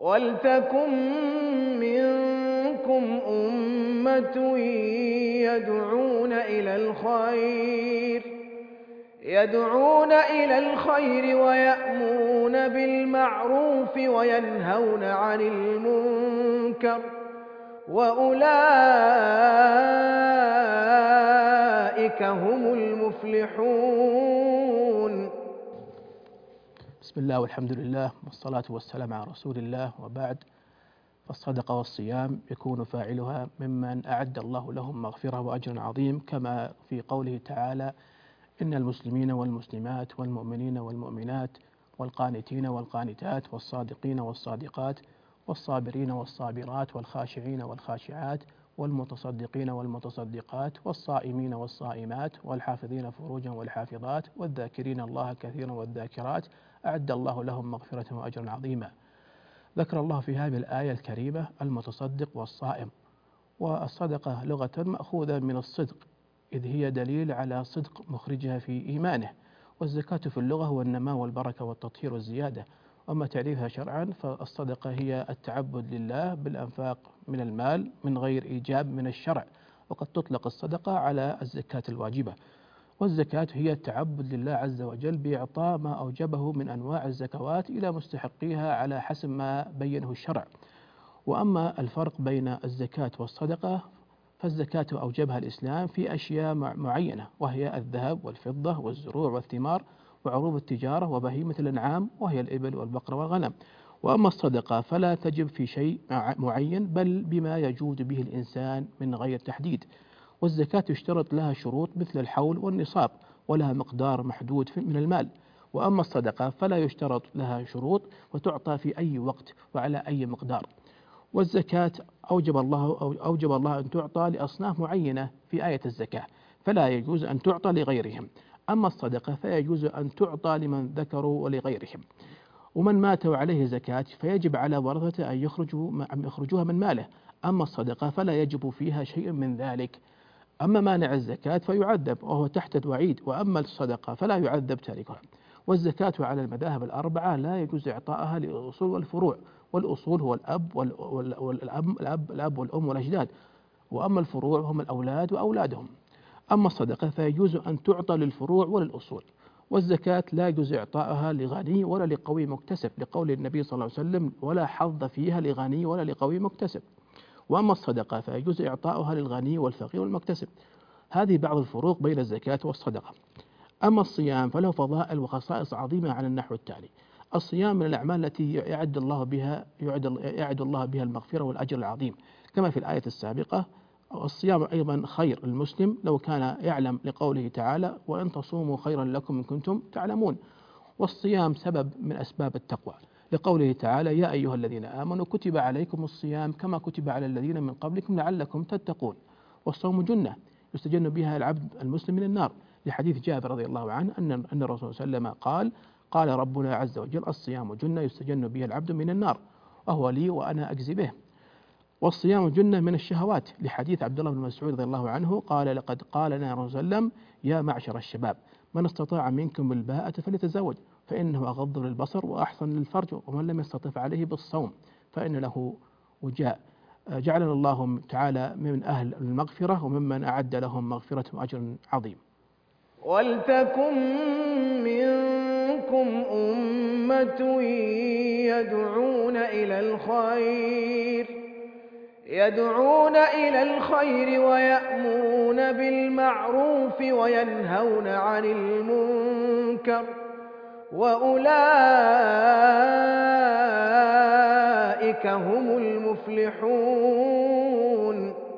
وَلْتَكُن مِّنكُمْ أُمَّةٌ يَدْعُونَ إِلَى الْخَيْرِ وَيَأْمُرُونَ بِالْمَعْرُوفِ وَيَنْهَوْنَ عَنِ الْمُنكَرِ ۚ وَأُولَٰئِكَ هُمُ الْمُفْلِحُونَ. بسم الله والحمد لله والصلاة والسلام على رسول الله، وبعد. فالصدقة والصيام يكون فاعلها ممن أعد الله لهم مغفرة وأجر عظيم، كما في قوله تعالى: إن المسلمين والمسلمات والمؤمنين والمؤمنات والقانتين والقانتات والصادقين والصادقات والصابرين والصابرات والخاشعين والخاشعات والمتصدقين والمتصدقات والصائمين والصائمات والحافظين فروجا والحافظات والذاكرين الله كثيرا والذاكرات أعد الله لهم مغفرة وأجرا عظيما. ذكر الله في هذه الآية الكريمة المتصدق والصائم. والصدقة لغة مأخوذة من الصدق، إذ هي دليل على صدق مخرجها في إيمانه. والزكاة في اللغة هو النماء والبركة والتطهير والزيادة. وأما تعريفها شرعا فالصدقة هي التعبد لله بالأنفاق من المال من غير إيجاب من الشرع، وقد تطلق الصدقة على الزكاة الواجبة. والزكاة هي التعبد لله عز وجل بإعطاء ما أوجبه من أنواع الزكوات إلى مستحقيها على حسب ما بينه الشرع. وأما الفرق بين الزكاة والصدقة، فالزكاة أوجبها الإسلام في أشياء معينة، وهي الذهب والفضة والزروع والثمار وعروض التجارة وبهيمة الأنعام، وهي الإبل والبقر والغنم. وأما الصدقة فلا تجب في شيء معين، بل بما يجود به الإنسان من غير تحديد. والزكاة يشترط لها شروط مثل الحول والنصاب، ولها مقدار محدود من المال. وأما الصدقة فلا يشترط لها شروط، وتعطى في أي وقت وعلى أي مقدار. والزكاة أوجب الله أن تعطى لأصناف معينة في آية الزكاة، فلا يجوز أن تعطى لغيرهم. أما الصدقة فيجوز أن تعطى لمن ذكروا ولغيرهم. ومن مات وعليه زكاة فيجب على ورثته أن يخرجوها من ماله. أما الصدقة فلا يجب فيها شيء من ذلك. أما مانع الزكاة فيعذب وهو تحت الوعيد، وأما الصدقة فلا يعذب تاركها. والزكاة على المذاهب الأربعة لا يجوز إعطائها للأصول والفروع. والأصول هو الأب والأم والأجداد، وأما الفروع هم الأولاد وأولادهم. أما الصدقة فيجوز أن تعطى للفروع وللأصول. والزكاة لا يجوز إعطائها لغني ولا لقوي مكتسب، لقول النبي صلى الله عليه وسلم: ولا حظ فيها لغني ولا لقوي مكتسب. وأما الصدقة فيجوز إعطاؤها للغني والفقير والمكتسب. هذه بعض الفروق بين الزكاة والصدقة. أما الصيام فله فضائل وخصائص عظيمة على النحو التالي: الصيام من الأعمال التي يعد الله بها المغفرة والأجر العظيم، كما في الآية السابقة. الصيام أيضا خير للمسلم لو كان يعلم، لقوله تعالى: وإن تصوموا خيرا لكم إن كنتم تعلمون. والصيام سبب من أسباب التقوى، لقوله تعالى: يا أيها الذين آمنوا كتب عليكم الصيام كما كتب على الذين من قبلكم لعلكم تتقون. والصوم جنة يستجن بها العبد المسلم من النار، لحديث جابر رضي الله عنه أن الرسول صلى الله عليه وسلم قال ربنا عز وجل: الصيام جنة يستجن به العبد من النار، وهو لي وأنا أجزي به. والصيام جنة من الشهوات، لحديث عبد الله بن مسعود رضي الله عنه قال: لقد قال لنا الرسول صلى الله عليه وسلم: يا معشر الشباب من استطاع منكم الباءة فليتزوج، فإنه أغض للبصر وأحسن للفرج، ومن لم يستطع عليه بالصوم فإن له وجاء. جعلنا الله تعالى من أهل المغفرة وممن أعد لهم مغفرة وأجر عظيم. وَلْتَكُن مِّنكُمْ أُمَّةٌ يدعون إلى الخير ويأمرون بالمعروف وينهون عن المنكر، وأولئك هم المفلحون.